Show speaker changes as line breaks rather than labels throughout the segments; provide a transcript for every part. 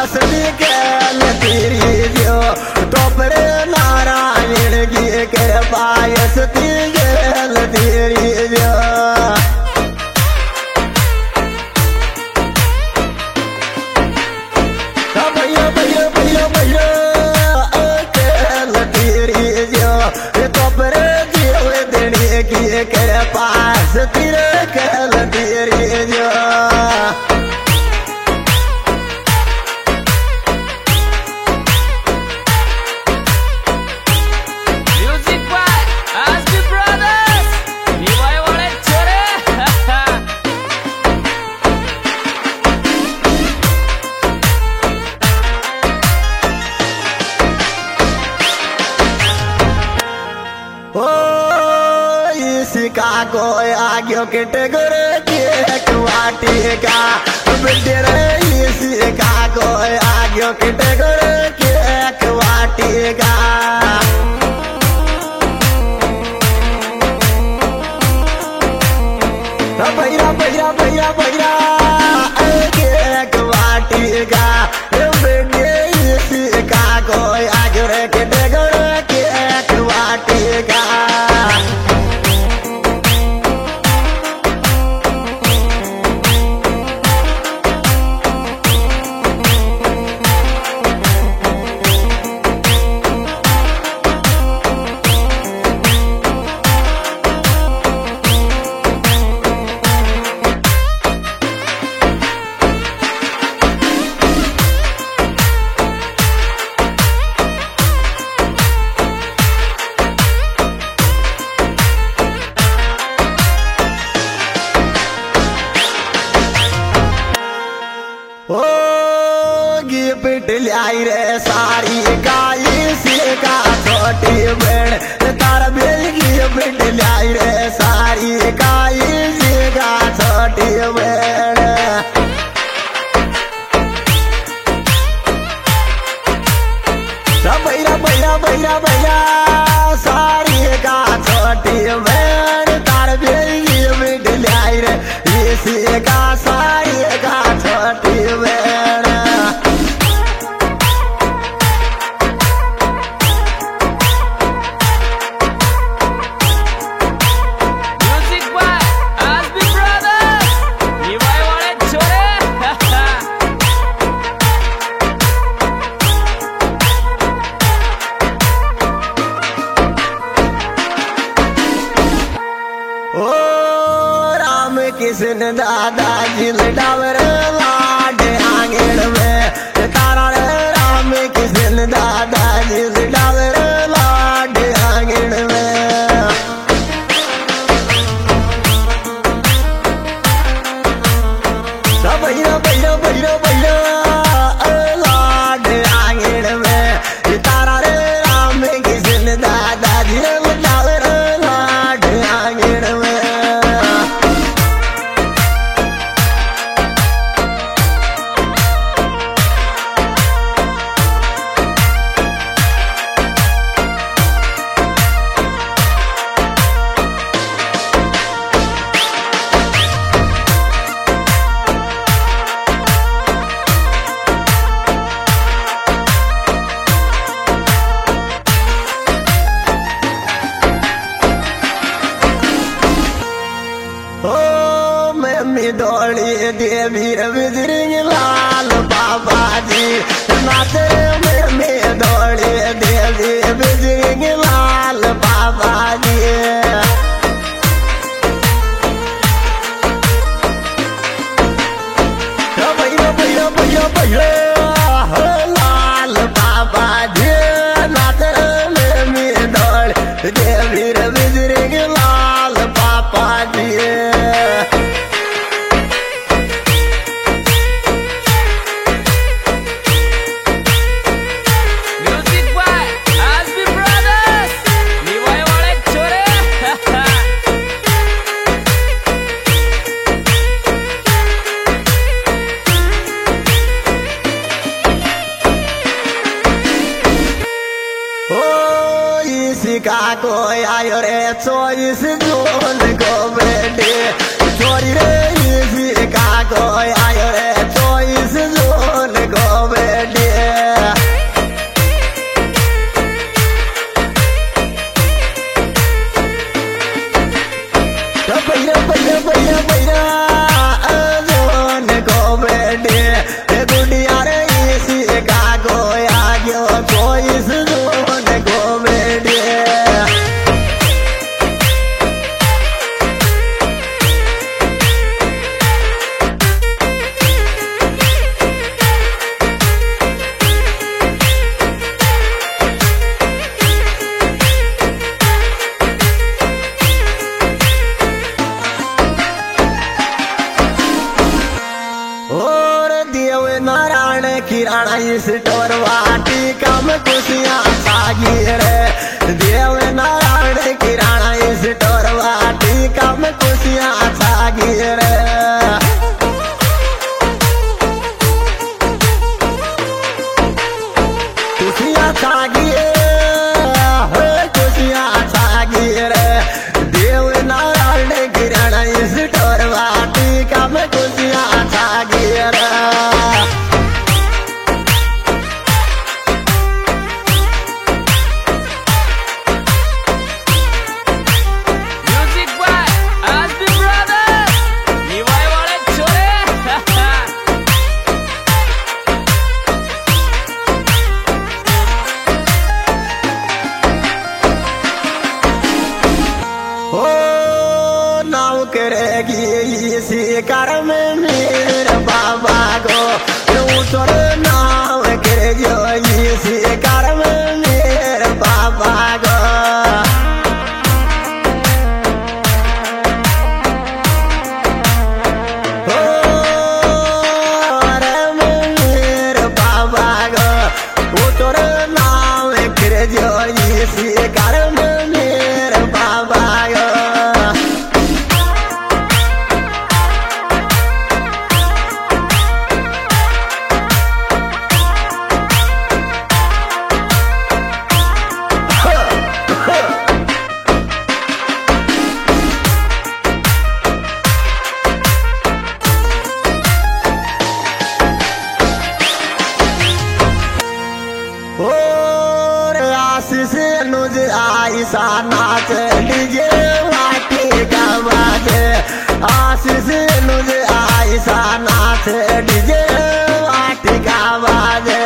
असली खेल तेरी जो टोपरे नारायण की कृपा असली खेल तेरी जो भैया भैया भैया भैया खेल तेरी जो टोपरे जीव देने की कृपा तेरे खेल तेरी जो को आगे कैटेगरी की वाटी का बिल्डे रही इसी का को आगे कैटेगरी की वाटी का भैया भैया भैया भैया एक वाटी का बिल्डे इसी का को आगे कैटेगरी की वाटी का गिफ्ट लाई रे सारी गाई से का छोटी बहन तारा बेल गिफ्ट लाई रे सारी गाई से का छोटी बहन भैया भैया भैया भैया सारी का छोटी बहन तारा बेल गिफ्ट लाई रे इसी का सारी का छोटी बहन किसन दादा जिल डावर लाड आंगन में तारा राम किसन दादा जिल डावर लाड आंगन में भैया भैया भैया भैया लाड आंगन में तारा राम किसन दादा जिल डावर लाड आंगन में दौड़ी देवी रविंद्रिंग लाल बाबा जी नाते में दौड़ी देवी रविंद्रिंग लाल बाबा जी भैया भैया भैया भैया लाल बाबा जी नाते में दौड़ी देवी रविंद्रिंग लाल बाबा जी को आयो रे 24 जून को बेटे चोरी रे इसी का को आयो रे 24 जून को बेटे खुशियाँ छागी रे देव नारायण किराना स्टोर वाटिका में खुशियाँ छागी रे खुशियाँ छागी खुशियाँ छागी रे देव नारायण किराना स्टोर वाटिका में खुशियाँ छागी रे करेगी इसी कर में मेरे बाबा को तोर नाम करे जो इसी कर में मेरे बाबा को मेरे बाबा को तोर नाम करे जो इसी कर में मेरे बाबा को से नुज आईसा नाच डीजे वाटी का बाजे आशीष नुज आईसा नाच डीजे वाटी का बाजे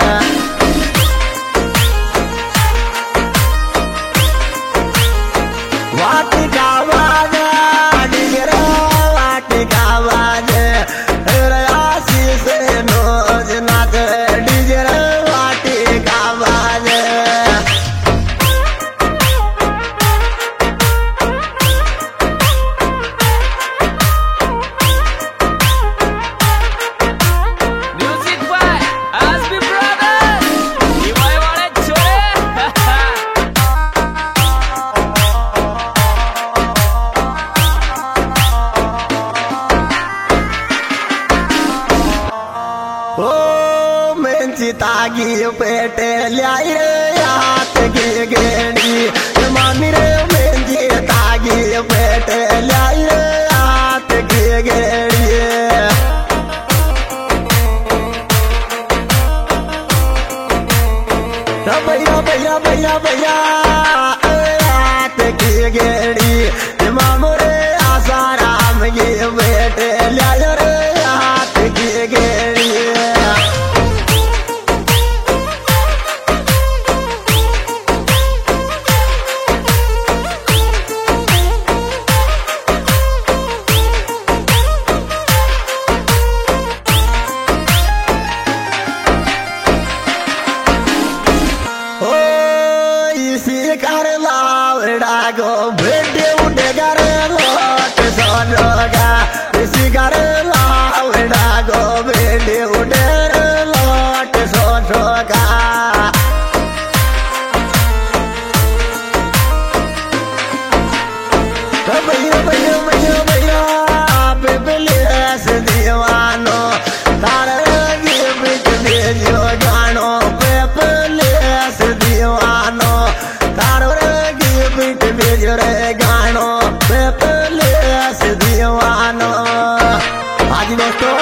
वाटी का बाजे डीजे वाटी का बाजे आशीष नुज नाच डीजे वाटी का बाजे तागी पेटे लाई रे हाथ की गेड़ी मामी रे मेंजी तागी पेटे लाई रे हाथ की गेड़ी भैया भैया भैया भैया हाथ की गेड़ी मामू रे आसाराम ये बेटे लाई रे हाथ की गेड़ी गो बेटे उठे कर लोट सोनोगा इसी कर लावड़ा गो बेटे उठे लोट सोनोगा भैया भैया भैया भैया बेबलेस दीवानो तारे गिफ्ट भेजो गानो बेबलेस दीवानो तारे गिफ्ट भेजो रे गानो